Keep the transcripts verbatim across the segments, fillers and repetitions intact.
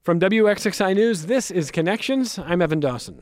From W X X I News, this is Connections. I'm Evan Dawson.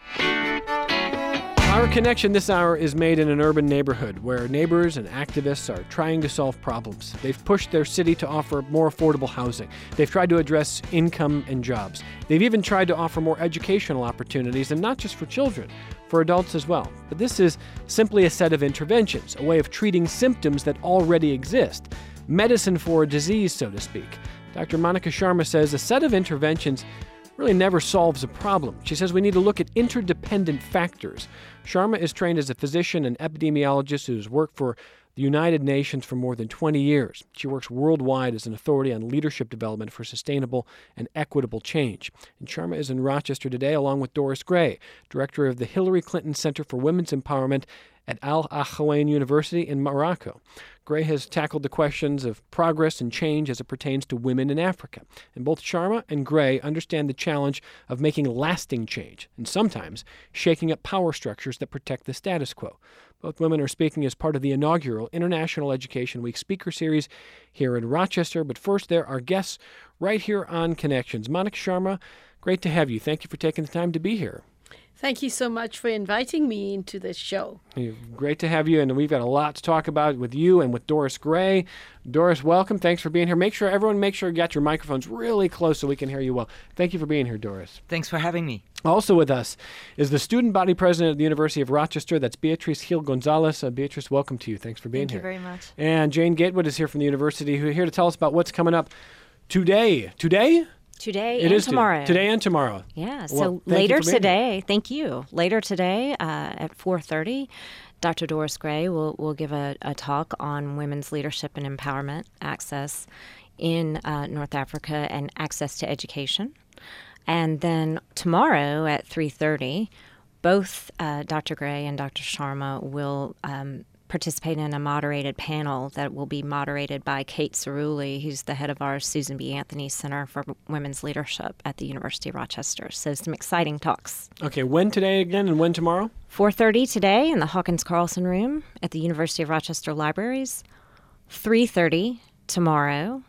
Our connection this hour is made in an urban neighborhood where neighbors and activists are trying to solve problems. They've pushed their city to offer more affordable housing. They've tried to address income and jobs. They've even tried to offer more educational opportunities, and not just for children, for adults as well. But this is simply a set of interventions, a way of treating symptoms that already exist. Medicine for a disease, so to speak. Doctor Monica Sharma says a set of interventions really never solves a problem. She says we need to look at interdependent factors. Sharma is trained as a physician and epidemiologist who's worked for the United Nations for more than twenty years. She works worldwide as an authority on leadership development for sustainable and equitable change. And Sharma is in Rochester today along with Doris Gray, director of the Hillary Clinton Center for Women's Empowerment at Al Akhawain University in Morocco. Gray has tackled the questions of progress and change as it pertains to women in Africa. And both Sharma and Gray understand the challenge of making lasting change and sometimes shaking up power structures that protect the status quo. Both women are speaking as part of the inaugural International Education Week speaker series here in Rochester. But first, there are guests right here on Connections. Monica Sharma, great to have you. Thank you for taking the time to be here. Thank you so much for inviting me into this show. Great to have you, and we've got a lot to talk about with you and with Doris Gray. Doris, welcome. Thanks for being here. Make sure, everyone, make sure you got your microphones really close so we can hear you well. Thank you for being here, Doris. Thanks for having me. Also with us is the student body president of the University of Rochester. That's Beatrice Gil Gonzalez. Uh, Beatrice, welcome to you. Thanks for being Thank here. Thank you very much. And Jane Gatewood is here from the university, who are here to tell us about what's coming up today. Today? Today it and is tomorrow. Today and tomorrow. Yeah, so well, later today, thank you. Later today uh, at four thirty, Doctor Doris Gray will, will give a, a talk on women's leadership and empowerment, access in uh, North Africa, and access to education. And then tomorrow at three thirty, both uh, Doctor Gray and Doctor Sharma will um, participate in a moderated panel that will be moderated by Kate Cerulli, who's the head of our Susan B. Anthony Center for Women's Leadership at the University of Rochester. So some exciting talks. Okay, when today again and when tomorrow? four thirty today in the Hawkins Carlson Room at the University of Rochester Libraries. three thirty tomorrow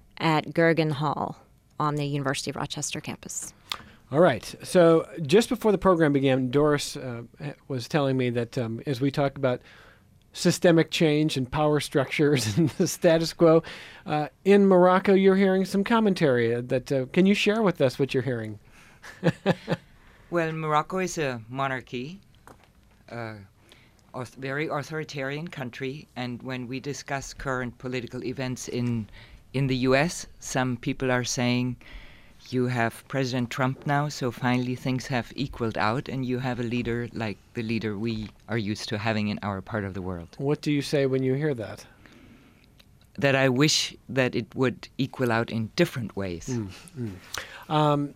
at Gergen Hall on the University of Rochester campus. All right. So just before the program began, Doris uh, was telling me that um, as we talk about systemic change and power structures and the status quo, uh, in Morocco, you're hearing some commentary. That uh, can you share with us what you're hearing? Well, Morocco is a monarchy, a uh, very authoritarian country, and when we discuss current political events in in the U S, some people are saying you have President Trump now, so finally things have equaled out, and you have a leader like the leader we are used to having in our part of the world. What do you say when you hear that? That I wish that it would equal out in different ways. Mm, mm. Um,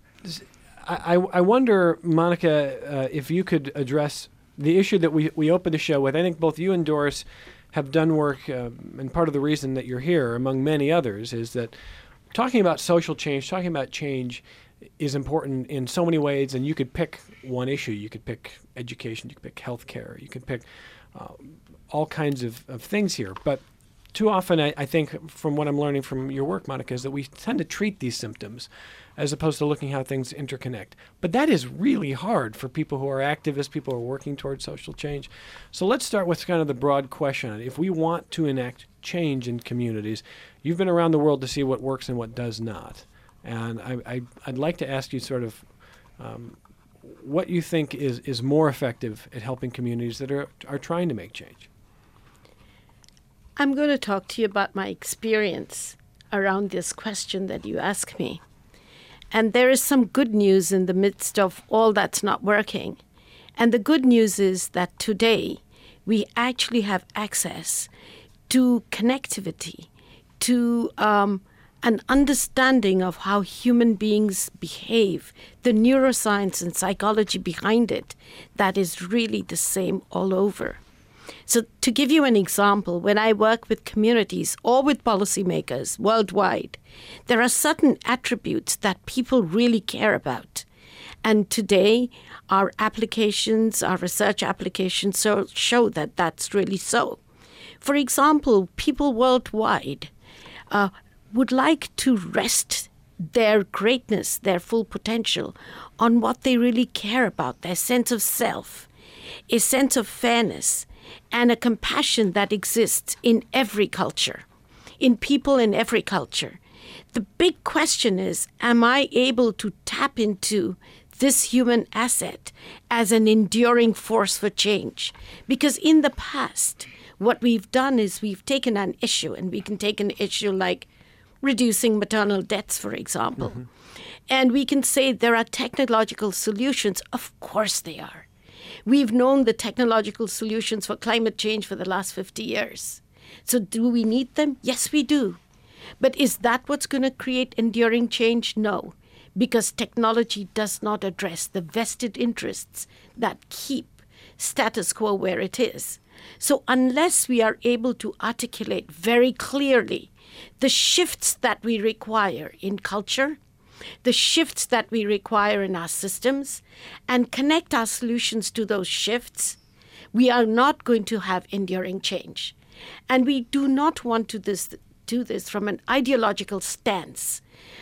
I, I wonder, Monica, uh, if you could address the issue that we, we opened the show with. I think both you and Doris have done work, uh, and part of the reason that you're here, among many others, is that talking about social change, talking about change is important in so many ways, and you could pick one issue. You could pick education, you could pick healthcare, you could pick uh, all kinds of, of things here. But too often, I, I think, from what I'm learning from your work, Monica, is that we tend to treat these symptoms as opposed to looking how things interconnect. But that is really hard for people who are activists, people who are working towards social change. So let's start with kind of the broad question. If we want to enact change in communities, you've been around the world to see what works and what does not. And I, I, I'd like to ask you sort of um, what you think is, is more effective at helping communities that are, are trying to make change. I'm going to talk to you about my experience around this question that you asked me. And there is some good news in the midst of all that's not working. And the good news is that today we actually have access to connectivity, to um, an understanding of how human beings behave, the neuroscience and psychology behind it, that is really the same all over. So to give you an example, when I work with communities or with policymakers worldwide, there are certain attributes that people really care about. And today, our applications, our research applications so, show that that's really so. For example, people worldwide uh, would like to rest their greatness, their full potential, on what they really care about, their sense of self, a sense of fairness, and a compassion that exists in every culture, in people in every culture. The big question is, am I able to tap into this human asset as an enduring force for change? Because in the past, what we've done is we've taken an issue, and we can take an issue like reducing maternal deaths, for example, mm-hmm. and we can say there are technological solutions. Of course they are. We've known the technological solutions for climate change for the last fifty years. So do we need them? Yes, we do. But is that what's going to create enduring change? No, because technology does not address the vested interests that keep status quo where it is. So unless we are able to articulate very clearly the shifts that we require in culture, the shifts that we require in our systems, and connect our solutions to those shifts, we are not going to have enduring change. And we do not want to this, do this from an ideological stance,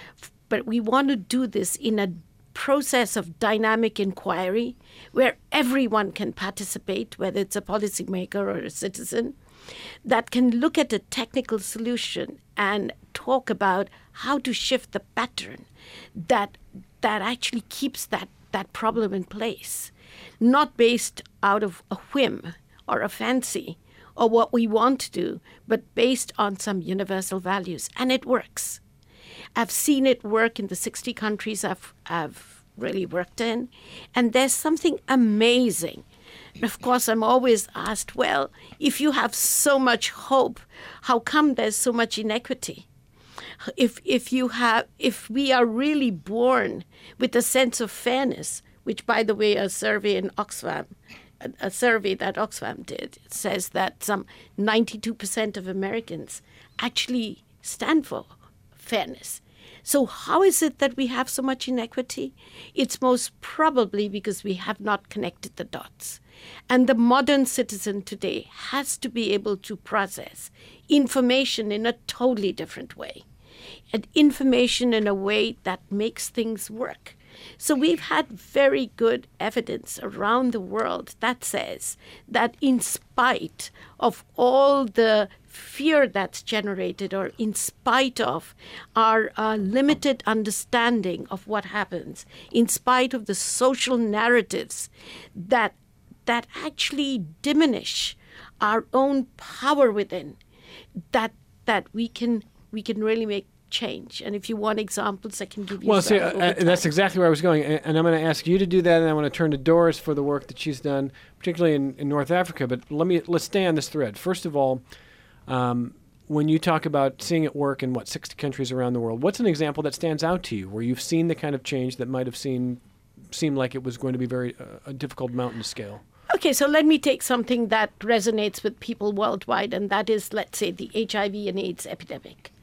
but we want to do this in a process of dynamic inquiry where everyone can participate, whether it's a policymaker or a citizen, that can look at a technical solution and talk about how to shift the pattern that that actually keeps that, that problem in place, not based out of a whim or a fancy or what we want to do, but based on some universal values. And it works. I've seen it work in the sixty countries I've, I've really worked in, and there's something amazing. And of course, I'm always asked, well, if you have so much hope, how come there's so much inequity? If if you have, if we are really born with a sense of fairness, which, by the way, a survey in Oxfam, a, a survey that Oxfam did, says that some ninety-two percent of Americans actually stand for fairness. So how is it that we have so much inequity? It's most probably because we have not connected the dots. And the modern citizen today has to be able to process information in a totally different way, and information in a way that makes things work. So we've had very good evidence around the world that says that in spite of all the fear that's generated, or in spite of our uh, limited understanding of what happens, in spite of the social narratives that that actually diminish our own power within, that that we can we can really make change. And if you want examples, I can give you well, some. Well, see, uh, that's exactly where I was going. And I'm going to ask you to do that, and I want to turn to Doris for the work that she's done, particularly in, in North Africa. But let me let's stay on this thread. First of all, um, when you talk about seeing it work in, what, sixty countries around the world, what's an example that stands out to you where you've seen the kind of change that might have seen, seemed like it was going to be very uh, a difficult mountain to scale? Okay, so let me take something that resonates with people worldwide, and that is, let's say, the H I V and AIDS epidemic.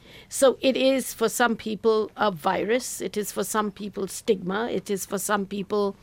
So it is for some people a virus. It is for some people stigma. It is for some people,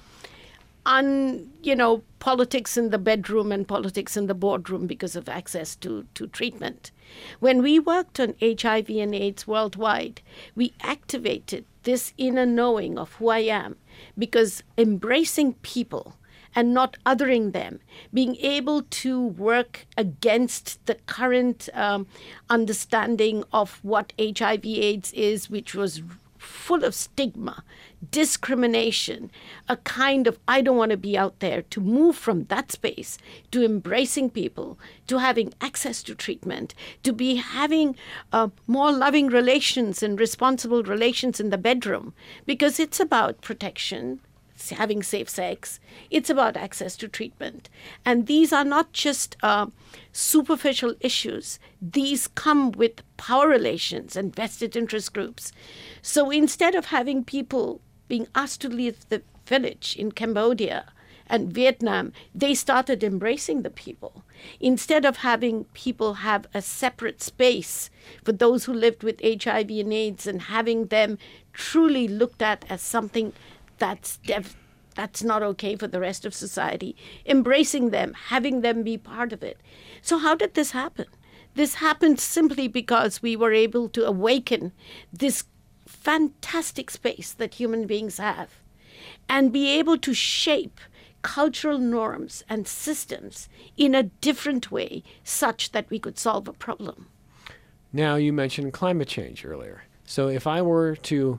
un, you know, politics in the bedroom and politics in the boardroom because of access to, to treatment. When we worked on H I V and AIDS worldwide, we activated this inner knowing of who I am, because embracing people and not othering them, being able to work against the current um, understanding of what H I V AIDS is, which was full of stigma, discrimination, a kind of, I don't want to be out there, to move from that space to embracing people, to having access to treatment, to be having uh, more loving relations and responsible relations in the bedroom, because it's about protection, having safe sex. It's about access to treatment. And these are not just uh, superficial issues. These come with power relations and vested interest groups. So instead of having people being asked to leave the village in Cambodia and Vietnam, they started embracing the people. Instead of having people have a separate space for those who lived with H I V and AIDS and having them truly looked at as something that's def- that's not okay for the rest of society, embracing them, having them be part of it. So how did this happen? This happened simply because we were able to awaken this fantastic space that human beings have and be able to shape cultural norms and systems in a different way such that we could solve a problem. Now, you mentioned climate change earlier. So if I were to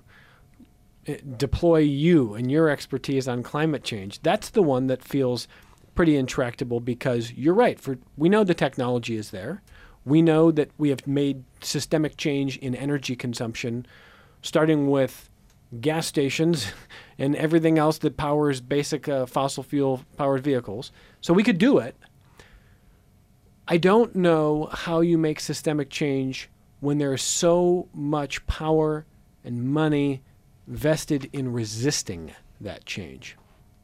deploy you and your expertise on climate change, that's the one that feels pretty intractable, because you're right. For we know the technology is there. We know that we have made systemic change in energy consumption, starting with gas stations and everything else that powers basic uh, fossil fuel powered vehicles. So we could do it. I don't know how you make systemic change when there is so much power and money vested in resisting that change.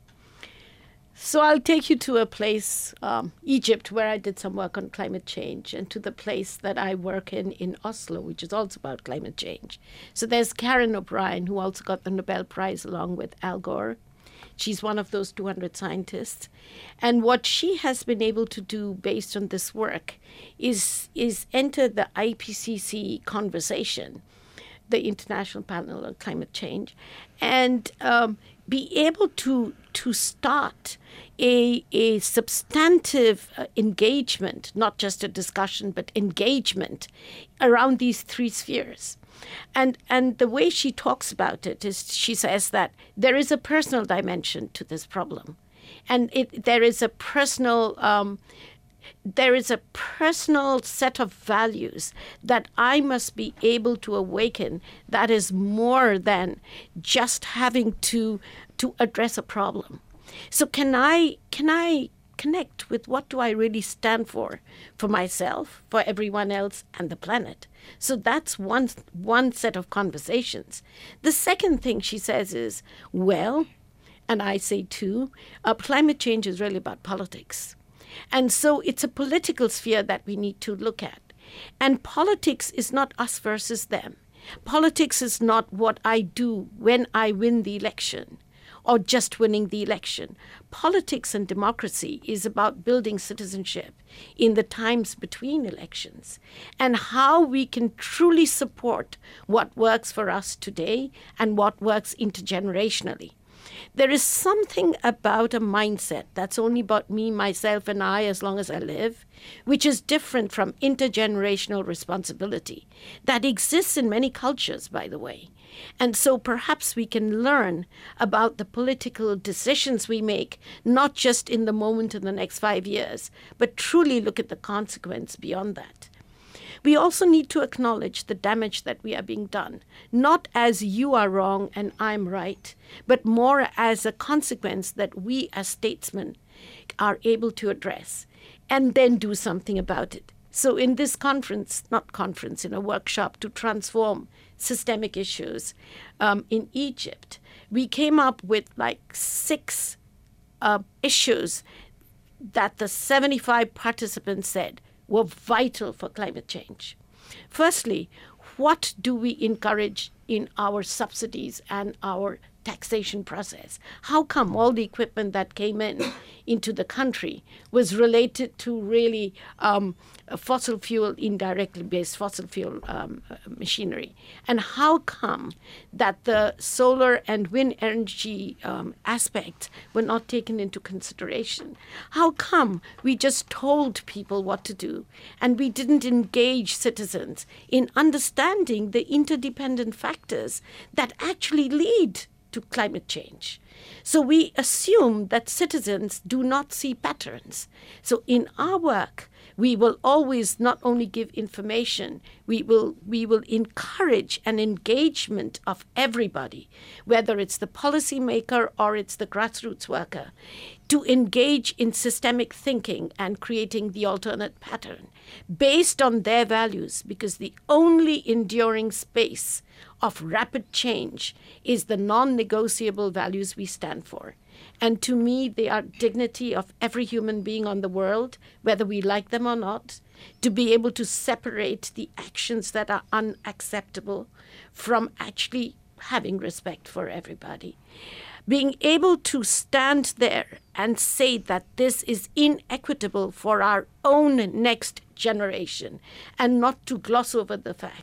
So I'll take you to a place, um, Egypt, where I did some work on climate change, and to the place that I work in, in Oslo, which is also about climate change. So there's Karen O'Brien, who also got the Nobel Prize along with Al Gore. She's one of those two hundred scientists. And what she has been able to do based on this work is, is enter the I P C C conversation, the International Panel on Climate Change, and um, be able to to start a, a substantive uh, engagement, not just a discussion, but engagement around these three spheres. And and the way she talks about it is, she says that there is a personal dimension to this problem, and it, there is a personal um, there is a personal set of values that I must be able to awaken that is more than just having to to address a problem. So can I can I connect with what do I really stand for, for myself, for everyone else, and the planet? So that's one one set of conversations. The second thing she says is, well, and I say too, uh, climate change is really about politics. And so it's a political sphere that we need to look at. And politics is not us versus them. Politics is not what I do when I win the election or just winning the election. Politics and democracy is about building citizenship in the times between elections and how we can truly support what works for us today and what works intergenerationally. There is something about a mindset that's only about me, myself, and I as long as I live, which is different from intergenerational responsibility that exists in many cultures, by the way. And so perhaps we can learn about the political decisions we make, not just in the moment in the next five years, but truly look at the consequence beyond that. We also need to acknowledge the damage that we are being done, not as you are wrong and I'm right, but more as a consequence that we as statesmen are able to address and then do something about it. So in this conference, not conference, in a workshop to transform systemic issues um, in Egypt, we came up with like six uh, issues that the seventy-five participants said were vital for climate change. Firstly, what do we encourage in our subsidies and our taxation process? How come all the equipment that came in into the country was related to really um, fossil fuel, indirectly based fossil fuel um, machinery? And how come that the solar and wind energy um, aspects were not taken into consideration? How come we just told people what to do and we didn't engage citizens in understanding the interdependent factors that actually lead to climate change? So we assume that citizens do not see patterns. So in our work, we will always not only give information, we will we will encourage an engagement of everybody, whether it's the policymaker or it's the grassroots worker, to engage in systemic thinking and creating the alternate pattern based on their values, because the only enduring space of rapid change is the non-negotiable values we stand for. And to me, they are dignity of every human being on the world, whether we like them or not, to be able to separate the actions that are unacceptable from actually having respect for everybody. Being able to stand there and say that this is inequitable for our own next generation and not to gloss over the facts,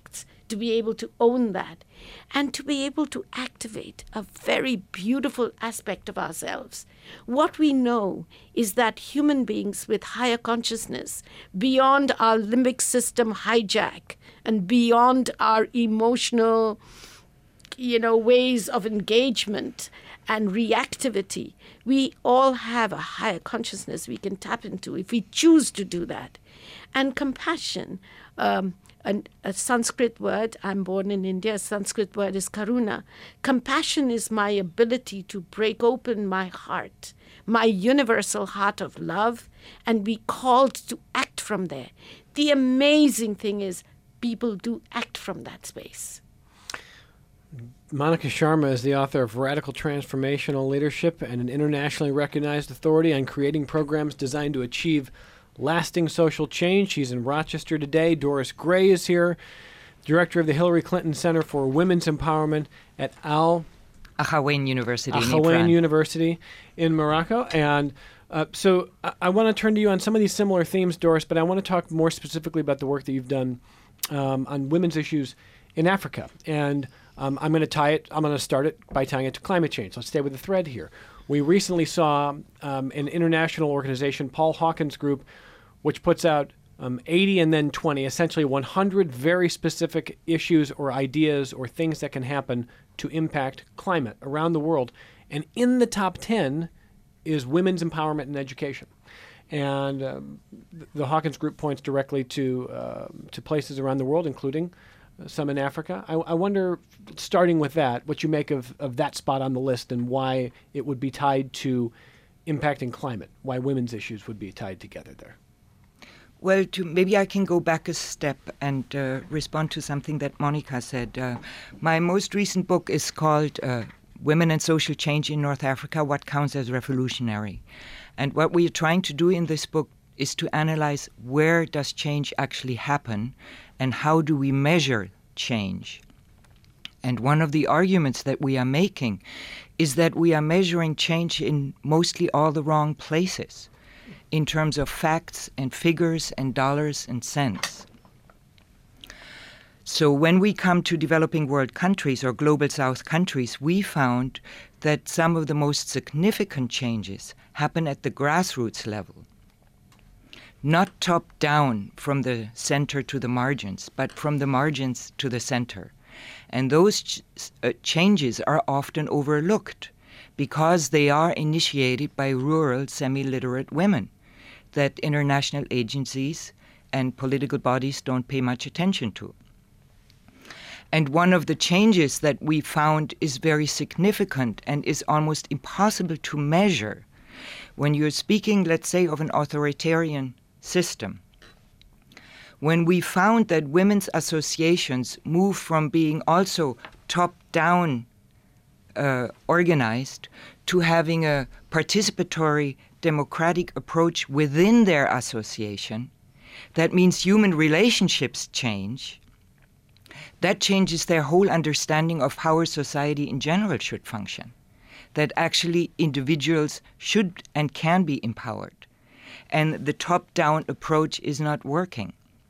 to be able to own that, and to be able to activate a very beautiful aspect of ourselves. What we know is that human beings with higher consciousness, beyond our limbic system hijack and beyond our emotional, you know, ways of engagement and reactivity, we all have a higher consciousness we can tap into if we choose to do that. And compassion, um, a, a Sanskrit word, I'm born in India, a Sanskrit word is karuna. Compassion is my ability to break open my heart, my universal heart of love, and be called to act from there. The amazing thing is people do act from that space. Monica Sharma is the author of Radical Transformational Leadership and an internationally recognized authority on creating programs designed to achieve lasting social change. She's in Rochester today. Doris Gray is here, director of the Hillary Clinton Center for Women's Empowerment at Al Akhawain University. Akhawain University in Morocco. And uh, so I, I want to turn to you on some of these similar themes, Doris, but I want to talk more specifically about the work that you've done um, on women's issues in Africa. And um, I'm going to tie it, I'm going to start it by tying it to climate change. Let's stay with the thread here. We recently saw um, an international organization, Paul Hawkins Group, which puts out um, eighty and then twenty, essentially one hundred very specific issues or ideas or things that can happen to impact climate around the world. And in the top ten is women's empowerment and education. And um, the Hawkins Group points directly to uh, to places around the world, including uh, some in Africa. I, I wonder, starting with that, what you make of, of that spot on the list and why it would be tied to impacting climate, why women's issues would be tied together there. Well, to, maybe I can go back a step and uh, respond to something that Monica said. Uh, my most recent book is called uh, Women and Social Change in North Africa, What Counts as Revolutionary? And what we are trying to do in this book is to analyze where does change actually happen and how do we measure change. And one of the arguments that we are making is that we are measuring change in mostly all the wrong places, in terms of facts and figures and dollars and cents. So when we come to developing world countries or global south countries, we found that some of the most significant changes happen at the grassroots level. Not top down from the center to the margins, but from the margins to the center. And those ch- uh, changes are often overlooked because they are initiated by rural, semi-literate women that international agencies and political bodies don't pay much attention to. And one of the changes that we found is very significant and is almost impossible to measure. When you're speaking, let's say, of an authoritarian system, when we found that women's associations move from being also top-down uh, organized to having a participatory democratic approach within their association, that means human relationships change. That changes their whole understanding of how a society in general should function, that actually individuals should and can be empowered. And the top-down approach is not working.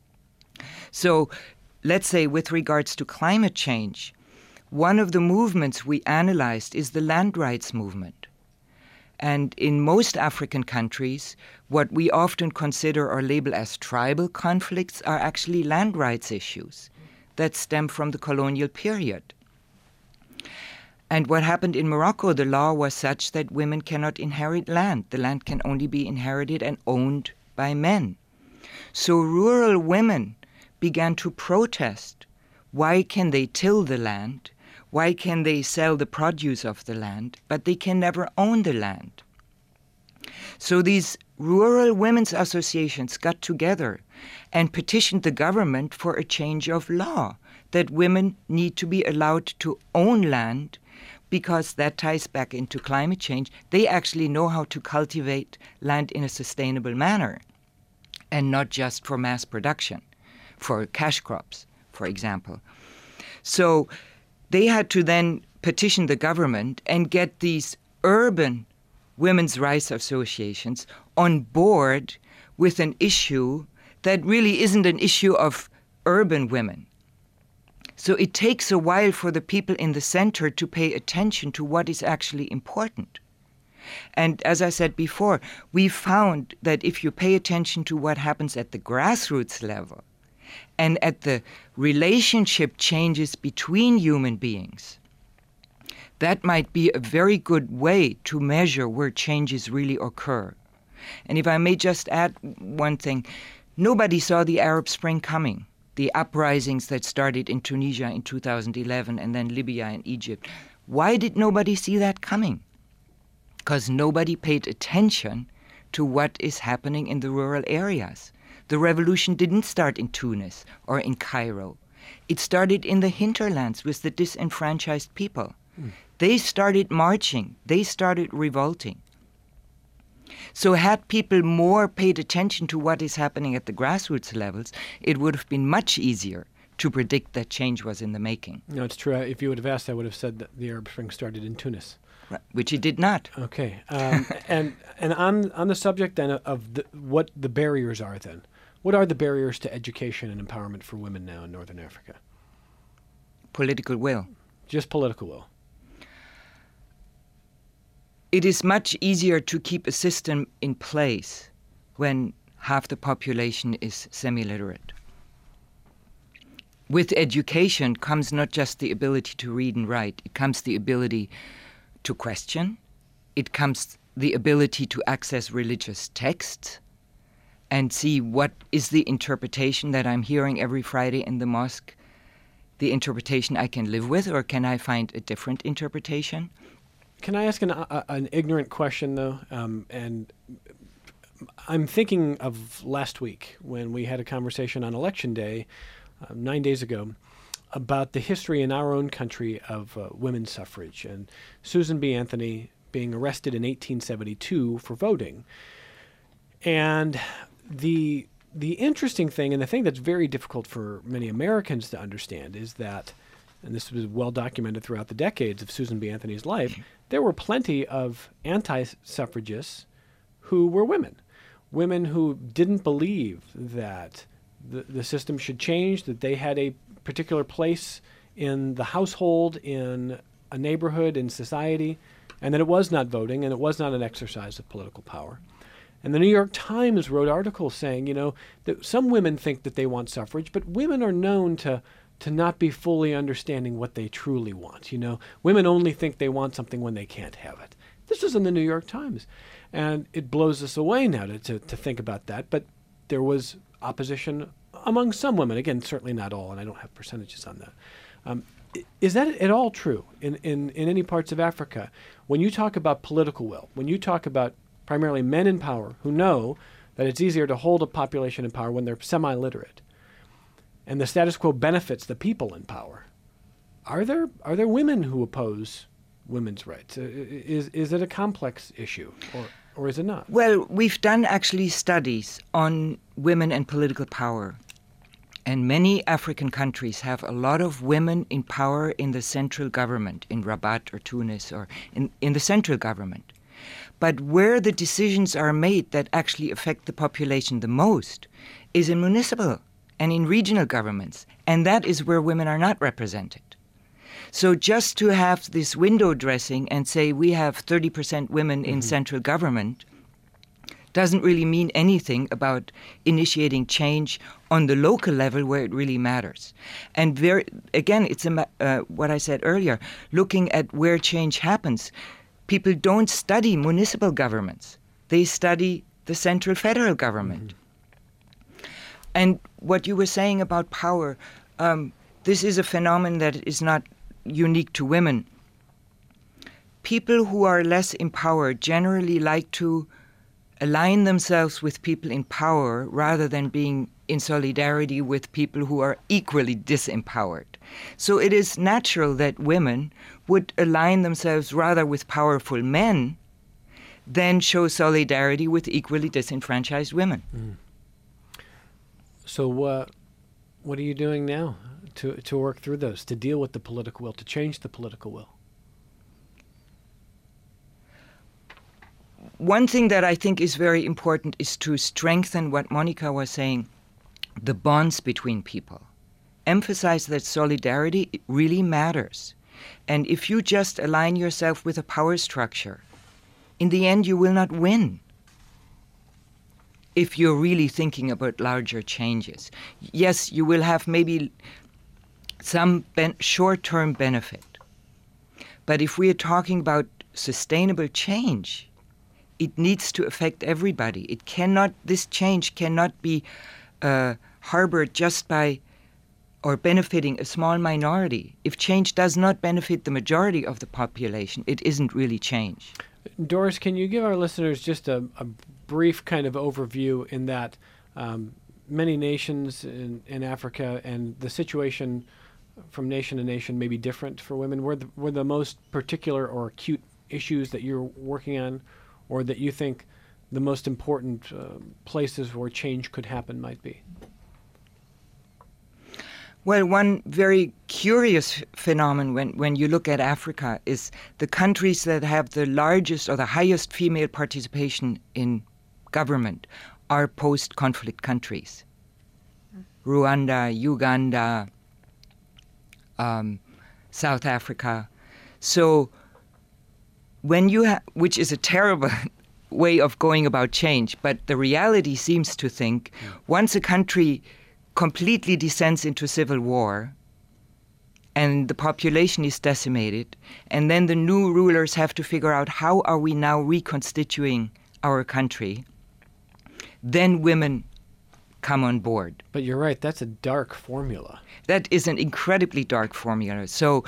So let's say with regards to climate change, one of the movements we analyzed is the land rights movement. And in most African countries, what we often consider or label as tribal conflicts are actually land rights issues that stem from the colonial period. And what happened in Morocco, the law was such that women cannot inherit land. The land can only be inherited and owned by men. So rural women began to protest. Why can they till the land? Why can they sell the produce of the land, but they can never own the land? So these rural women's associations got together and petitioned the government for a change of law, that women need to be allowed to own land, because that ties back into climate change. They actually know how to cultivate land in a sustainable manner, and not just for mass production, for cash crops, for example. So they had to then petition the government and get these urban women's rights associations on board with an issue that really isn't an issue of urban women. So it takes a while for the people in the center to pay attention to what is actually important. And as I said before, we found that if you pay attention to what happens at the grassroots level and at the relationship changes between human beings, that might be a very good way to measure where changes really occur. And if I may just add one thing, nobody saw the Arab Spring coming, the uprisings that started in Tunisia in two thousand eleven and then Libya and Egypt. Why did nobody see that coming? Because nobody paid attention to what is happening in the rural areas. The revolution didn't start in Tunis or in Cairo. It started in the hinterlands with the disenfranchised people. Mm. They started marching. They started revolting. So had people more paid attention to what is happening at the grassroots levels, it would have been much easier to predict that change was in the making. No, it's true. If you would have asked, I would have said that the Arab Spring started in Tunis. Right, which it did not. Okay. Um, and and on on the subject then of the, what the barriers are then, what are the barriers to education and empowerment for women now in Northern Africa? Political will. Just political will. It is much easier to keep a system in place when half the population is semi-literate. With education comes not just the ability to read and write, it comes the ability to question, it comes the ability to access religious texts and see what is the interpretation that I'm hearing every Friday in the mosque, the interpretation I can live with, or can I find a different interpretation? Can I ask an, uh, an ignorant question, though? Um, and I'm thinking of last week when we had a conversation on Election Day, uh, nine days ago, about the history in our own country of uh, women's suffrage and Susan B. Anthony being arrested in eighteen seventy-two for voting. And the the interesting thing, and the thing that's very difficult for many Americans to understand, is that, and this was well documented throughout the decades of Susan B. Anthony's life, there were plenty of anti-suffragists who were women, women who didn't believe that the, the system should change, that they had a particular place in the household, in a neighborhood, in society, and that it was not voting and it was not an exercise of political power. And the New York Times wrote articles saying, you know, that some women think that they want suffrage, but women are known to to not be fully understanding what they truly want. You know, women only think they want something when they can't have it. This was in the New York Times. And it blows us away now to, to, to think about that. But there was opposition among some women. Again, certainly not all, and I don't have percentages on that. Um, is that at all true in, in, in any parts of Africa? When you talk about political will, when you talk about primarily men in power who know that it's easier to hold a population in power when they're semi-literate, and the status quo benefits the people in power, are there are there women who oppose women's rights? Uh, is is it a complex issue, or or is it not? Well, we've done actually studies on women and political power, and many African countries have a lot of women in power in the central government, in Rabat or Tunis, or in, in the central government. But where the decisions are made that actually affect the population the most is in municipal and in regional governments, and that is where women are not represented. So just to have this window dressing and say we have thirty percent women mm-hmm. in central government doesn't really mean anything about initiating change on the local level where it really matters. And very, again, it's a, uh, what I said earlier, looking at where change happens. People don't study municipal governments. They study the central federal government. Mm-hmm. And what you were saying about power, um, this is a phenomenon that is not unique to women. People who are less empowered generally like to align themselves with people in power rather than being in solidarity with people who are equally disempowered. So it is natural that women would align themselves rather with powerful men than show solidarity with equally disenfranchised women. Mm. So uh, what are you doing now to, to work through those, to deal with the political will, to change the political will? One thing that I think is very important is to strengthen what Monica was saying, the bonds between people. emphasize that solidarity really matters. And if you just align yourself with a power structure, in the end you will not win. If you're really thinking about larger changes. Yes, you will have maybe some ben- short-term benefit. But if we are talking about sustainable change, it needs to affect everybody. It cannot, this change cannot be uh, harbored just by or benefiting a small minority. If change does not benefit the majority of the population, it isn't really change. Doris, can you give our listeners just a, a brief kind of overview in that um, many nations in, in Africa and the situation from nation to nation may be different for women? Were the, were the most particular or acute issues that you're working on, or that you think the most important uh, places where change could happen might be? Well, one very curious phenomenon when, when you look at Africa is the countries that have the largest or the highest female participation in government are post-conflict countries. Mm. Rwanda, Uganda, um, South Africa. So when you ha- which is a terrible way of going about change, but the reality seems to think mm. once a country completely descends into civil war and the population is decimated, and then the new rulers have to figure out how are we now reconstituting our country, then women come on board. But you're right, that's a dark formula. That is an incredibly dark formula. So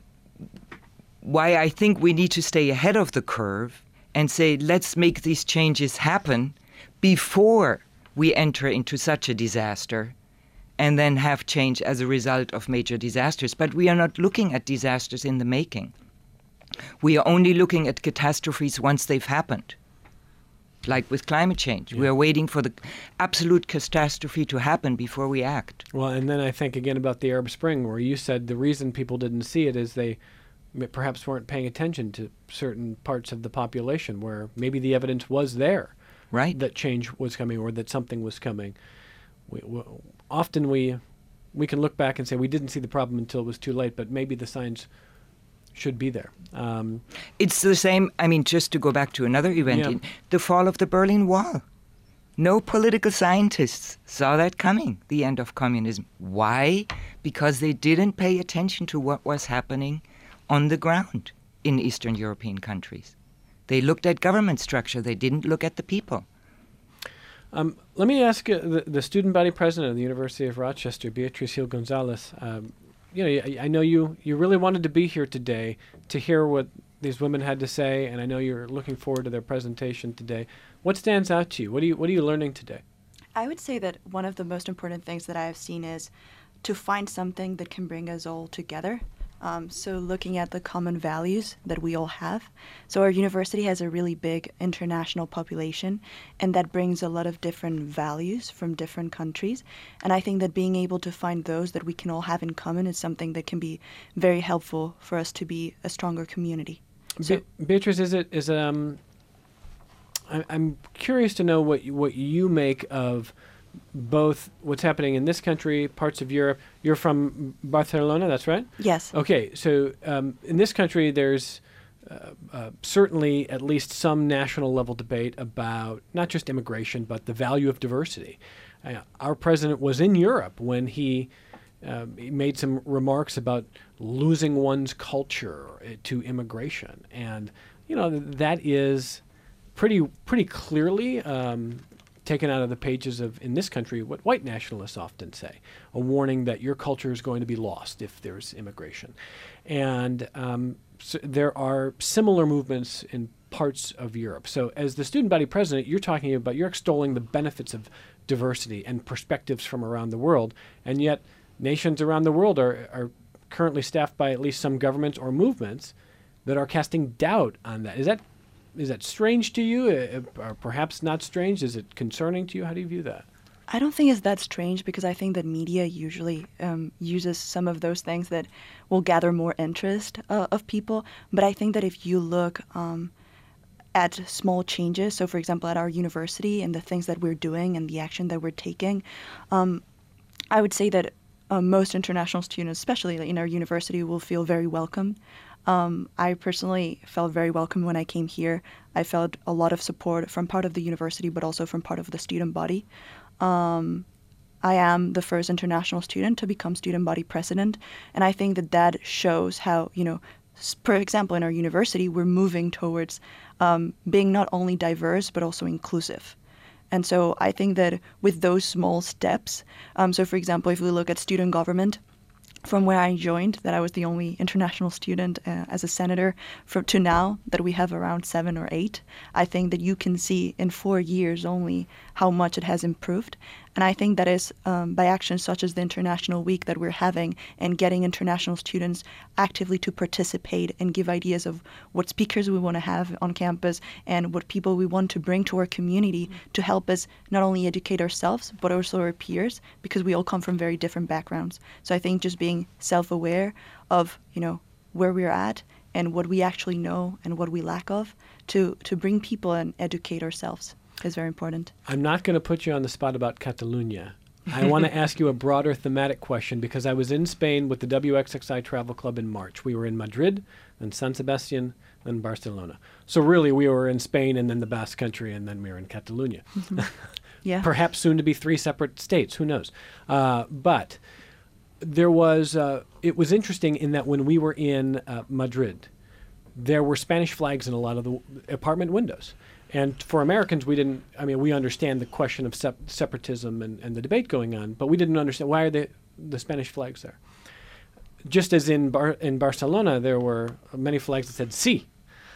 why I think we need to stay ahead of the curve and say, let's make these changes happen before we enter into such a disaster and then have change as a result of major disasters. But we are not looking at disasters in the making. We are only looking at catastrophes once they've happened. Like with climate change. Yeah. We are waiting for the absolute catastrophe to happen before we act. Well, and then I think again about the Arab Spring, where you said the reason people didn't see it is they perhaps weren't paying attention to certain parts of the population where maybe the evidence was there. Right. That change was coming or that something was coming. We, we, often we we can look back and say we didn't see the problem until it was too late, but maybe the signs should be there. Um, it's the same, I mean, just to go back to another event, yeah. in the fall of the Berlin Wall. No political scientists saw that coming, the end of communism. Why? Because they didn't pay attention to what was happening on the ground in Eastern European countries. They looked at government structure. They didn't look at the people. Um, let me ask uh, the, the student body president of the University of Rochester, Beatriz Gil Gonzalez. Um, you know, I, I know you, you really wanted to be here today to hear what these women had to say, and I know you're looking forward to their presentation today. What stands out to you? What are you, what are you learning today? I would say that one of the most important things that I have seen is to find something that can bring us all together. Um, so looking at the common values that we all have. So our university has a really big international population, and that brings a lot of different values from different countries. And I think that being able to find those that we can all have in common is something that can be very helpful for us to be a stronger community. So, Be- Beatriz, is it is um? I, I'm curious to know what you, what you make of both what's happening in this country, parts of Europe. You're from Barcelona, that's right? Yes. Okay, so um, in this country, there's uh, uh, certainly at least some national level debate about not just immigration, but the value of diversity. Uh, our president was in Europe when he, uh, he made some remarks about losing one's culture to immigration. And, you know, that is pretty, pretty clearly um, taken out of the pages of, in this country, what white nationalists often say, a warning that your culture is going to be lost if there's immigration. And um, so there are similar movements in parts of Europe. So as the student body president, you're talking about, you're extolling the benefits of diversity and perspectives from around the world, and yet nations around the world are, are currently staffed by at least some governments or movements that are casting doubt on that. Is that Is that strange to you, uh, or perhaps not strange? Is it concerning to you? How do you view that? I don't think it's that strange, because I think that media usually um, uses some of those things that will gather more interest uh, of people. But I think that if you look um, at small changes, so for example at our university and the things that we're doing and the action that we're taking, um, I would say that uh, most international students, especially in our university, will feel very welcome. Um, I personally felt very welcome when I came here. I felt a lot of support from part of the university, but also from part of the student body. Um, I am the first international student to become student body president, and I think that that shows how, you know, for example, in our university, we're moving towards um, being not only diverse, but also inclusive. And so I think that with those small steps, um, so for example, if we look at student government, from where I joined, that I was the only international student uh, as a senator, from to now that we have around seven or eight, I think that you can see in four years only how much it has improved. And I think that is um, by actions such as the International Week that we're having and getting international students actively to participate and give ideas of what speakers we want to have on campus and what people we want to bring to our community to help us not only educate ourselves, but also our peers, because we all come from very different backgrounds. So I think just being self-aware of, you know, where we're at and what we actually know and what we lack of to, to bring people and educate ourselves is very important. I'm not going to put you on the spot about Catalunya. I want to ask you a broader thematic question because I was in Spain with the W X X I Travel Club in March. We were in Madrid, then San Sebastian, then Barcelona. So really we were in Spain and then the Basque Country and then we were in Catalunya. Mm-hmm. Yeah. Perhaps soon to be three separate states, who knows. Uh, but there was, uh, it was interesting in that when we were in uh, Madrid, there were Spanish flags in a lot of the apartment windows. And for Americans, we didn't, I mean, we understand the question of sep- separatism and, and the debate going on, but we didn't understand why are the, the Spanish flags there. Just as in Bar- in Barcelona, there were many flags that said sí,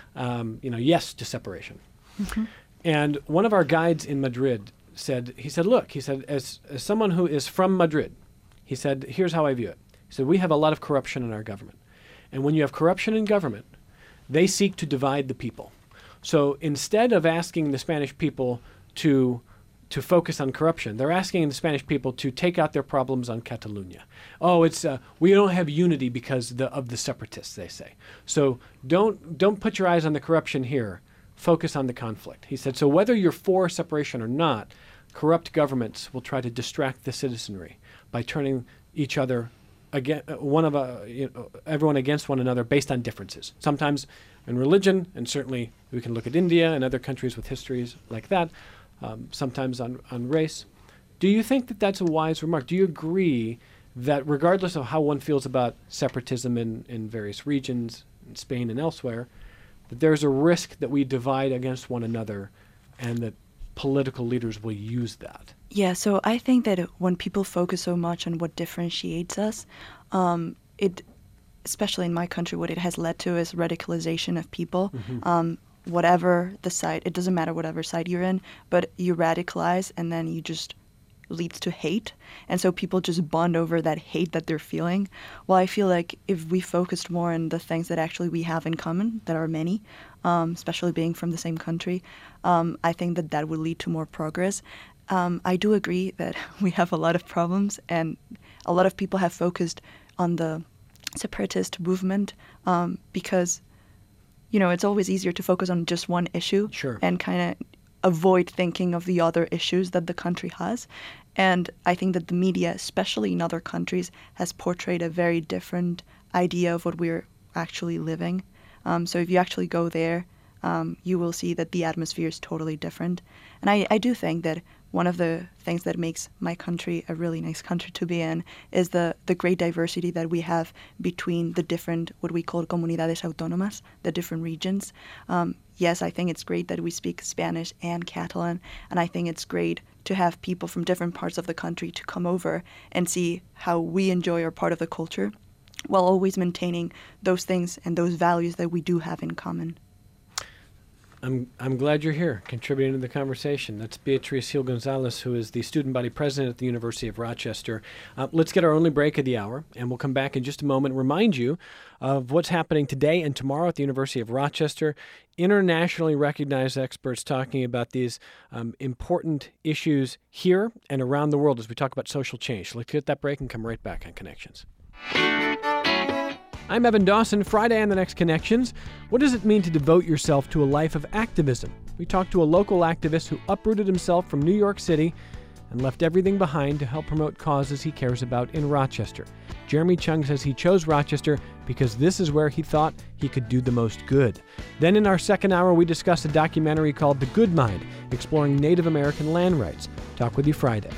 um, you know, yes to separation. Mm-hmm. And one of our guides in Madrid said, he said, look, he said, as, as someone who is from Madrid, he said, here's how I view it. He said, we have a lot of corruption in our government. And when you have corruption in government, they seek to divide the people. So instead of asking the Spanish people to to focus on corruption, they're asking the Spanish people to take out their problems on Catalunya. Oh, it's uh, we don't have unity because the, of the separatists, they say. So don't don't put your eyes on the corruption here. Focus on the conflict. He said, so whether you're for separation or not, corrupt governments will try to distract the citizenry by turning each other again, one of a, you know, everyone against one another based on differences. Sometimes in religion, and certainly we can look at India and other countries with histories like that, um, sometimes on, on race. Do you think that that's a wise remark? Do you agree that regardless of how one feels about separatism in, in various regions, in Spain and elsewhere, that there's a risk that we divide against one another and that political leaders will use that? Yeah, so I think that when people focus so much on what differentiates us, um, it, especially in my country, what it has led to is radicalization of people. Mm-hmm. Um, whatever the side, it doesn't matter whatever side you're in, but you radicalize and then you just leads to hate. And so people just bond over that hate that they're feeling. Well, I feel like if we focused more on the things that actually we have in common, that are many, um, especially being from the same country, um, I think that that would lead to more progress. Um, I do agree that we have a lot of problems, and a lot of people have focused on the separatist movement um, because, you know, it's always easier to focus on just one issue sure. and kind of avoid thinking of the other issues that the country has. And I think that the media, especially in other countries, has portrayed a very different idea of what we're actually living. Um, so if you actually go there, um, you will see that the atmosphere is totally different. And I, I do think that one of the things that makes my country a really nice country to be in is the, the great diversity that we have between the different, what we call comunidades autónomas, the different regions. Um, yes, I think it's great that we speak Spanish and Catalan, and I think it's great to have people from different parts of the country to come over and see how we enjoy our part of the culture, while always maintaining those things and those values that we do have in common. I'm I'm glad you're here, contributing to the conversation. That's Beatriz Gil Gonzalez, who is the student body president at the University of Rochester. Uh, let's get our only break of the hour, and we'll come back in just a moment and remind you of what's happening today and tomorrow at the University of Rochester. Internationally recognized experts talking about these um, important issues here and around the world as we talk about social change. Let's get that break and come right back on Connections. I'm Evan Dawson. Friday on The Next Connections. What does it mean to devote yourself to a life of activism? We talked to a local activist who uprooted himself from New York City and left everything behind to help promote causes he cares about in Rochester. Jeremy Chung says he chose Rochester because this is where he thought he could do the most good. Then in our second hour, we discuss a documentary called The Good Mind, exploring Native American land rights. Talk with you Friday.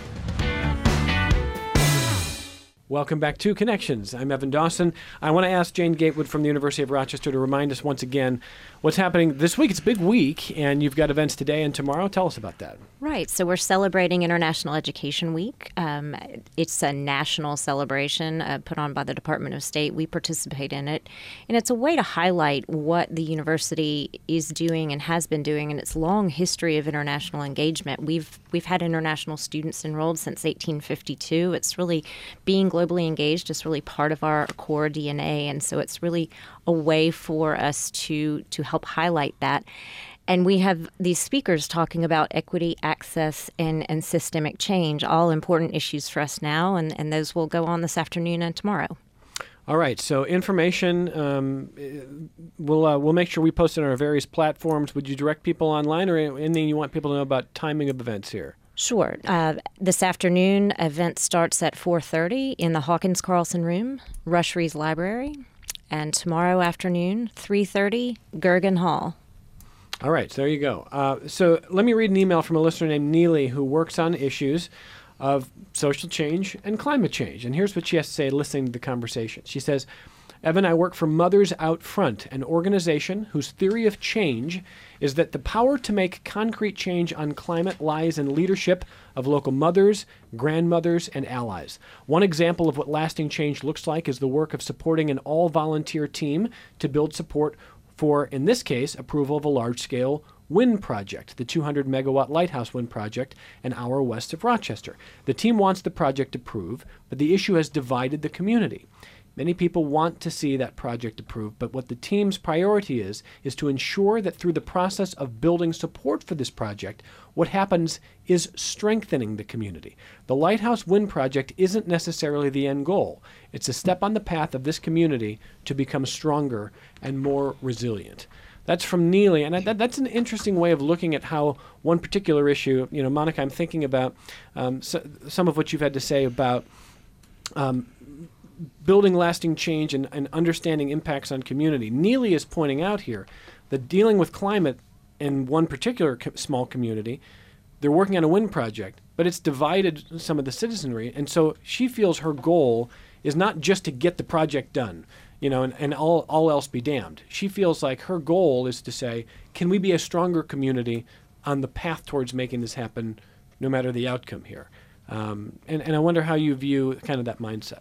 Welcome back to Connections. I'm Evan Dawson. I want to ask Jane Gatewood from the University of Rochester to remind us once again what's happening this week. It's a big week, and you've got events today and tomorrow. Tell us about that. Right. So we're celebrating International Education Week. Um, it's a national celebration uh, put on by the Department of State. We participate in it. And it's a way to highlight what the university is doing and has been doing in its long history of international engagement. We've we've had international students enrolled since eighteen fifty-two. It's really being globally engaged is really part of our core D N A. And so it's really a way for us to to help highlight that. And we have these speakers talking about equity, access, and, and systemic change, all important issues for us now, and, and those will go on this afternoon and tomorrow. All right, so information, um, we'll, uh, we'll make sure we post it on our various platforms. Would you direct people online or anything you want people to know about timing of events here? Sure. Uh, this afternoon, event starts at four thirty in the Hawkins Carlson Room, Rush-Rees Library. And tomorrow afternoon, three thirty, Gergen Hall. All right, so there you go. Uh, so let me read an email from a listener named Neely who works on issues of social change and climate change. And here's what she has to say listening to the conversation. She says, Evan, I work for Mothers Out Front, an organization whose theory of change is that the power to make concrete change on climate lies in leadership of local mothers, grandmothers, and allies. One example of what lasting change looks like is the work of supporting an all-volunteer team to build support for, in this case, approval of a large-scale wind project, the two hundred megawatt Lighthouse Wind Project, an hour west of Rochester. The team wants the project approved, but the issue has divided the community. Many people want to see that project approved, but what the team's priority is, is to ensure that through the process of building support for this project, what happens is strengthening the community. The Lighthouse Wind Project isn't necessarily the end goal. It's a step on the path of this community to become stronger and more resilient. That's from Neely, and that, that's an interesting way of looking at how one particular issue, you know, Monica, I'm thinking about um, so, some of what you've had to say about um, building lasting change and, and understanding impacts on community. Neely is pointing out here that dealing with climate in one particular co- small community, they're working on a wind project, but it's divided some of the citizenry, and so she feels her goal is not just to get the project done, you know, and, and all, all else be damned. She feels like her goal is to say, can we be a stronger community on the path towards making this happen, no matter the outcome here? Um, and, and I wonder how you view kind of that mindset.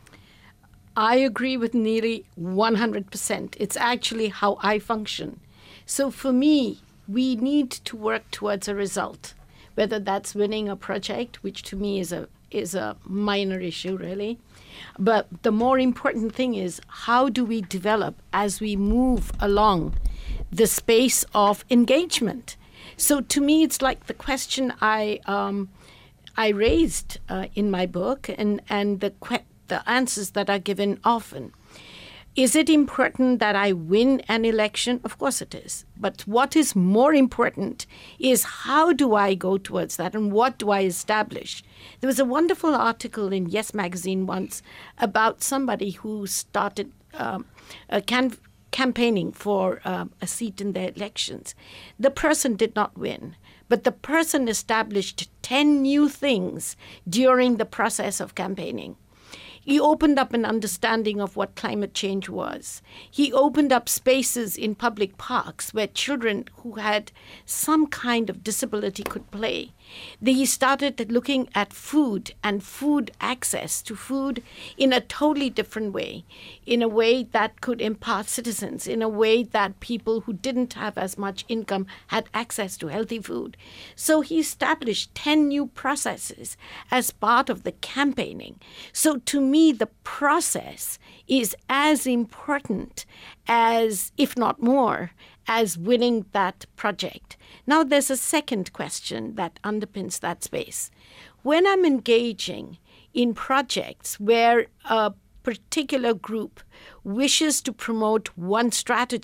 I agree with Neely one hundred percent. It's actually how I function. So for me, we need to work towards a result, whether that's winning a project, which to me is a is a minor issue, really. But the more important thing is, how do we develop as we move along the space of engagement? So to me, it's like the question I um, I raised uh, in my book, and, and the que- the answers that are given often. Is it important that I win an election? Of course it is. But what is more important is how do I go towards that and what do I establish? There was a wonderful article in Yes Magazine once about somebody who started um, a can- campaigning for um, a seat in the elections. The person did not win, but the person established ten new things during the process of campaigning. He opened up an understanding of what climate change was. He opened up spaces in public parks where children who had some kind of disability could play. He started looking at food and food access to food in a totally different way, in a way that could empower citizens, in a way that people who didn't have as much income had access to healthy food. So he established ten new processes as part of the campaigning. So to me, the process is as important as, if not more, as winning that project. Now, there's a second question that underpins that space. When I'm engaging in projects where a particular group wishes to promote one strategy,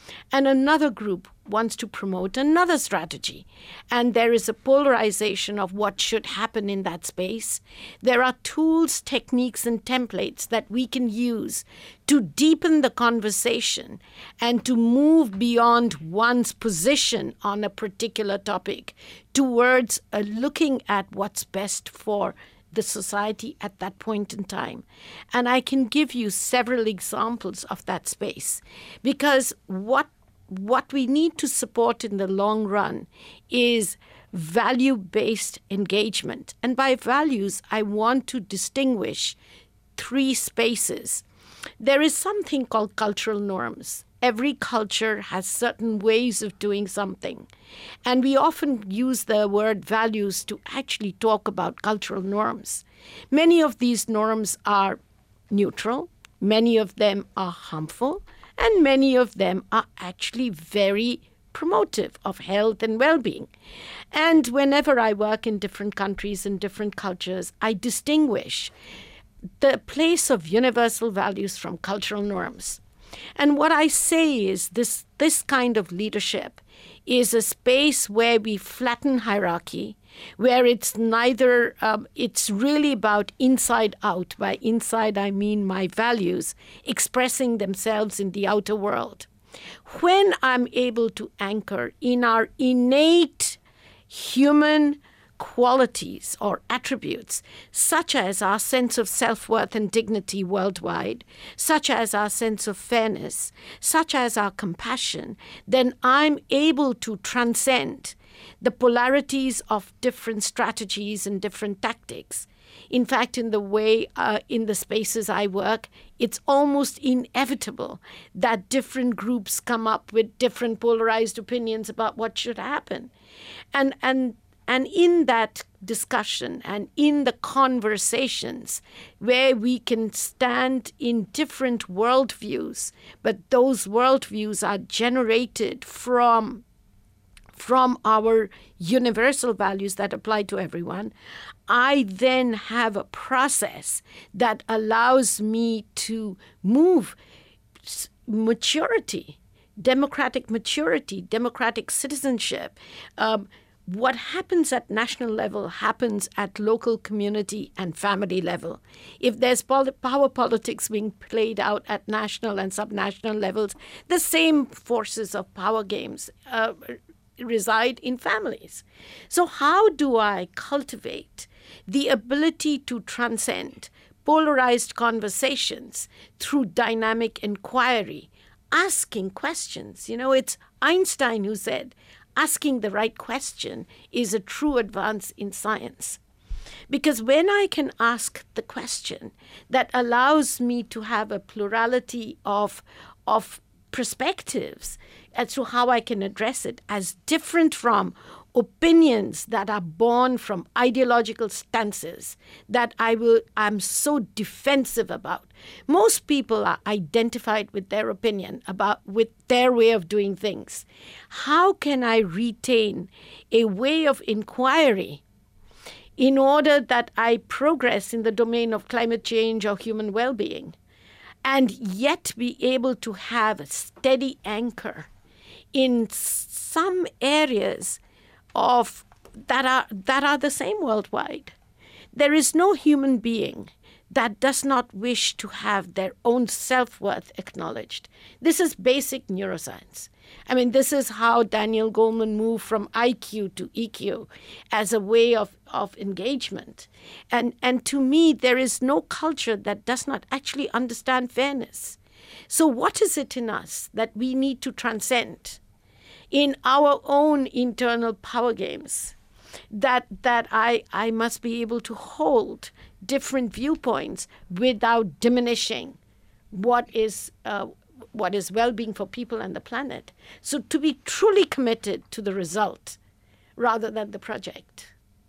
and another group wants to promote another strategy. And there is a polarization of what should happen in that space. There are tools, techniques, and templates that we can use to deepen the conversation and to move beyond one's position on a particular topic towards uh, looking at what's best for the society at that point in time. And I can give you several examples of that space, because what what we need to support in the long run is value-based engagement. And by values, I want to distinguish three spaces. There is something called cultural norms. Every culture has certain ways of doing something. And we often use the word values to actually talk about cultural norms. Many of these norms are neutral. Many of them are harmful. And many of them are actually very promotive of health and well-being. And whenever I work in different countries and different cultures, I distinguish the place of universal values from cultural norms. And what I say is this, this kind of leadership is a space where we flatten hierarchy, where it's neither, um, it's really about inside out. By inside, I mean my values expressing themselves in the outer world. When I'm able to anchor in our innate human qualities or attributes, such as our sense of self-worth and dignity worldwide, such as our sense of fairness, such as our compassion, then I'm able to transcend the polarities of different strategies and different tactics. In fact, in the way, uh, in the spaces I work, it's almost inevitable that different groups come up with different polarized opinions about what should happen. And, and And in that discussion and in the conversations where we can stand in different worldviews, but those worldviews are generated from, from our universal values that apply to everyone, I then have a process that allows me to move maturity, democratic maturity, democratic citizenship. Um, What happens at national level happens at local, community, and family level. If there's power politics being played out at national and subnational levels, the same forces of power games uh, reside in families. So how do I cultivate the ability to transcend polarized conversations through dynamic inquiry, asking questions? You know, it's Einstein who said, asking the right question is a true advance in science. Because when I can ask the question that allows me to have a plurality of, of perspectives as to how I can address it as different from opinions that are born from ideological stances that I will, I'm so defensive about. Most people are identified with their opinion, about with their way of doing things. How can I retain a way of inquiry in order that I progress in the domain of climate change or human well-being, and yet be able to have a steady anchor in some areas of that are that are the same worldwide? There is no human being that does not wish to have their own self-worth acknowledged. This is basic neuroscience. I mean, this is how Daniel Goleman moved from I Q to E Q as a way of, of engagement. And, and to me, there is no culture that does not actually understand fairness. So what is it in us that we need to transcend in our own internal power games, that that I, I must be able to hold different viewpoints without diminishing what is uh, what is well-being for people and the planet? So to be truly committed to the result rather than the project.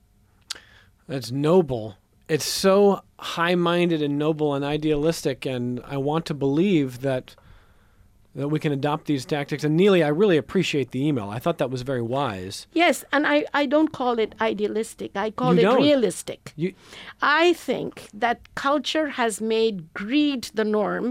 That's noble. It's so high-minded and noble and idealistic, and I want to believe that that we can adopt these tactics. And Neeli, I really appreciate the email. I thought that was very wise. Yes, and I, I don't call it idealistic. I call You it don't. realistic. You, I think that culture has made greed the norm,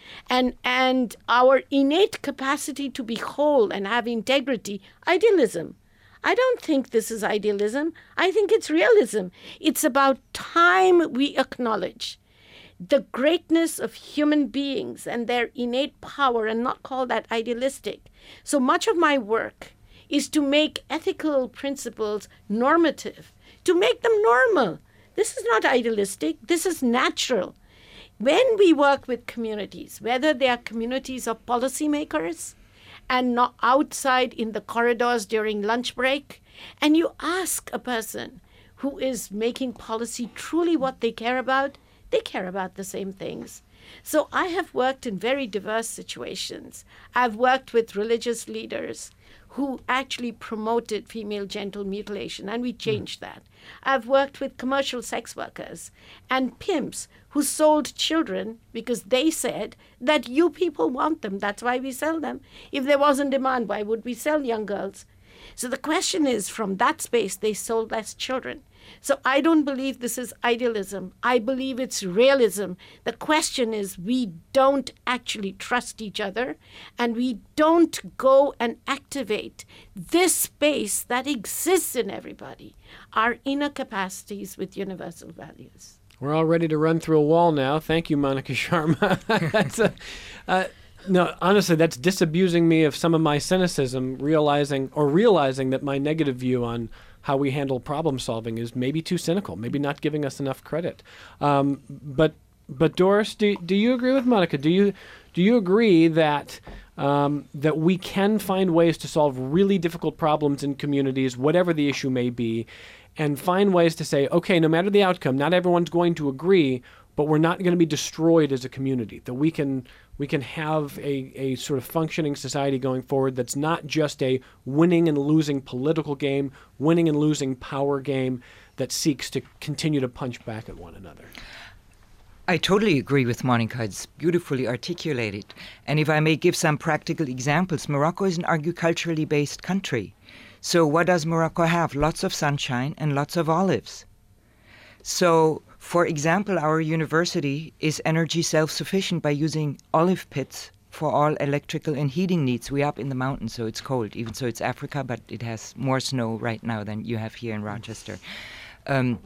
and and our innate capacity to be whole and have integrity, idealism. I don't think this is idealism. I think it's realism. It's about time we acknowledge the greatness of human beings and their innate power and not call that idealistic. So much of my work is to make ethical principles normative, to make them normal. This is not idealistic. This is natural. When we work with communities, whether they are communities of policymakers and not outside in the corridors during lunch break, and you ask a person who is making policy truly what they care about, they care about the same things. So I have worked in very diverse situations. I've worked with religious leaders who actually promoted female genital mutilation, and we changed that. I've worked with commercial sex workers and pimps who sold children because they said that you people want them. That's why we sell them. If there wasn't demand, why would we sell young girls? So the question is, from that space, they sold less children. So I don't believe this is idealism. I believe it's realism. The question is, we don't actually trust each other, and we don't go and activate this space that exists in everybody, our inner capacities with universal values. We're all ready to run through a wall now. Thank you, Monica Sharma. That's a, uh, no, honestly, that's disabusing me of some of my cynicism, realizing or realizing that my negative view on how we handle problem solving is maybe too cynical, maybe not giving us enough credit. Um, but but Doris, do do you agree with Monica? Do you do you agree that um, that we can find ways to solve really difficult problems in communities, whatever the issue may be, and find ways to say, okay, no matter the outcome, not everyone's going to agree, but we're not going to be destroyed as a community, that we can we can have a, a sort of functioning society going forward that's not just a winning and losing political game, winning and losing power game that seeks to continue to punch back at one another. I totally agree with Monica. It's beautifully articulated. And if I may give some practical examples, Morocco is an agriculturally based country. So what does Morocco have? Lots of sunshine and lots of olives. So, for example, our university is energy self-sufficient by using olive pits for all electrical and heating needs. We're up in the mountains, so it's cold. Even so, it's Africa, but it has more snow right now than you have here in Rochester. Um,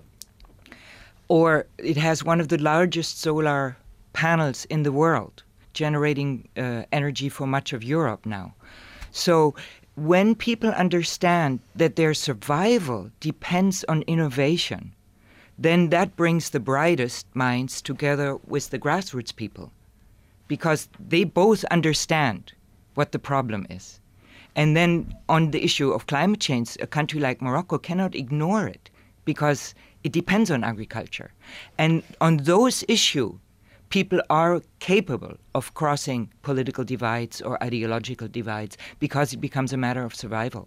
or it has one of the largest solar panels in the world, generating uh, energy for much of Europe now. So when people understand that their survival depends on innovation, then that brings the brightest minds together with the grassroots people, because they both understand what the problem is. And then on the issue of climate change, a country like Morocco cannot ignore it because it depends on agriculture. And on those issues, people are capable of crossing political divides or ideological divides because it becomes a matter of survival.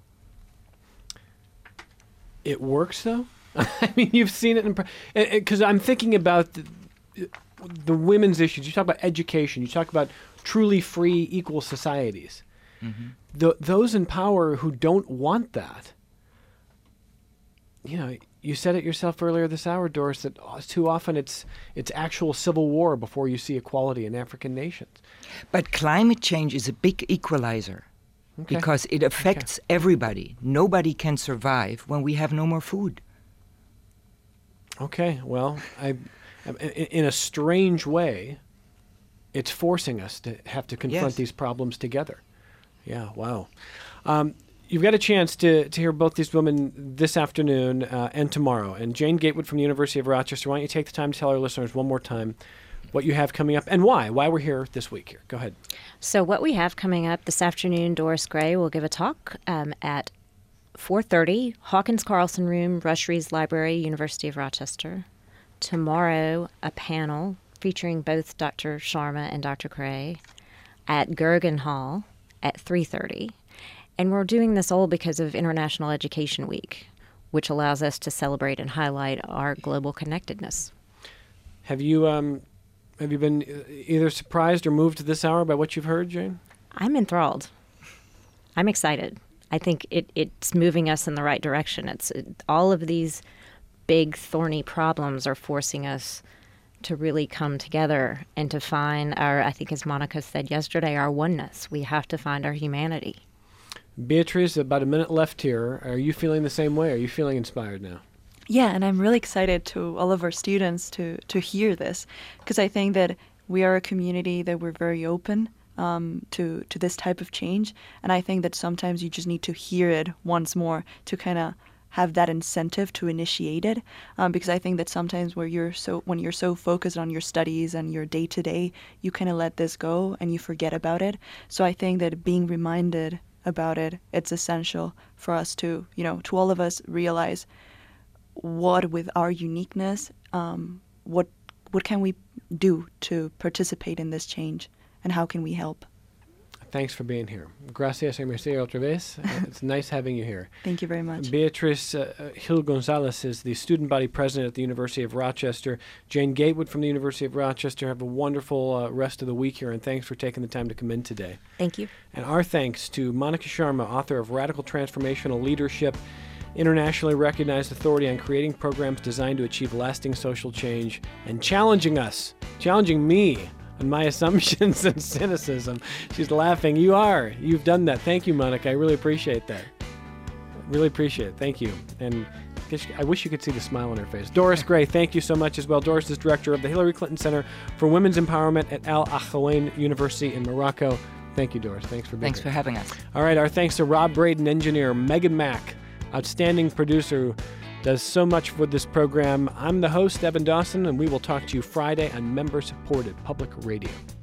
It works, though? I mean, you've seen it in... Because I'm thinking about the, the women's issues. You talk about education. You talk about truly free, equal societies. Mm-hmm. The, those in power who don't want that, you know, you said it yourself earlier this hour, Doris, that too often it's it's actual civil war before you see equality in African nations. But climate change is a big equalizer. Okay. Because it affects okay. everybody. Nobody can survive when we have no more food. Okay, well, I, in a strange way, it's forcing us to have to confront yes. these problems together. Yeah, wow. Um, you've got a chance to, to hear both these women this afternoon uh, and tomorrow. And Jane Gatewood from the University of Rochester, why don't you take the time to tell our listeners one more time what you have coming up and why, why we're here this week here. Go ahead. So what we have coming up this afternoon, Doris Gray will give a talk um, at four thirty, Hawkins Carlson Room, Rush Rees Library, University of Rochester. Tomorrow, a panel featuring both Doctor Sharma and Doctor Gray at Gergen Hall at three thirty. And we're doing this all because of International Education Week, which allows us to celebrate and highlight our global connectedness. Have you um, have you been either surprised or moved this hour by what you've heard, Jane? I'm enthralled. I'm excited. I think it, it's moving us in the right direction. It's it, all of these big, thorny problems are forcing us to really come together and to find our, I think as Monica said yesterday, our oneness. We have to find our humanity. Beatrice, about a minute left here. Are you feeling the same way? Are you feeling inspired now? Yeah, and I'm really excited to all of our students to, to hear this, because I think that we are a community that we're very open um, to, to this type of change. And I think that sometimes you just need to hear it once more to kind of have that incentive to initiate it, um, because I think that sometimes where you're so when you're so focused on your studies and your day to day, you kind of let this go and you forget about it. So I think that being reminded about it, it's essential for us to, you know, to all of us realize what with our uniqueness, um, what what can we do to participate in this change, and how can we help? Thanks for being here. Gracias, Mercedes, otra vez. It's nice having you here. Thank you very much. Beatrice uh, Hill Gonzalez is the student body president at the University of Rochester. Jane Gatewood from the University of Rochester. Have a wonderful uh, rest of the week here, and thanks for taking the time to come in today. Thank you. And our thanks to Monica Sharma, author of Radical Transformational Leadership, internationally recognized authority on creating programs designed to achieve lasting social change, and challenging us, challenging me on my assumptions and cynicism. She's laughing. You are. You've done that. Thank you, Monica. I really appreciate that. Really appreciate it. Thank you. And I wish you could see the smile on her face. Doris Gray, thank you so much as well. Doris is director of the Hillary Clinton Center for Women's Empowerment at Al Akhawain University in Morocco. Thank you, Doris. Thanks for being Thanks here. for having us. All right. Our thanks to Rob Braden, engineer, Megan Mack, outstanding producer who does so much for this program. I'm the host, Evan Dawson, and we will talk to you Friday on member-supported public radio.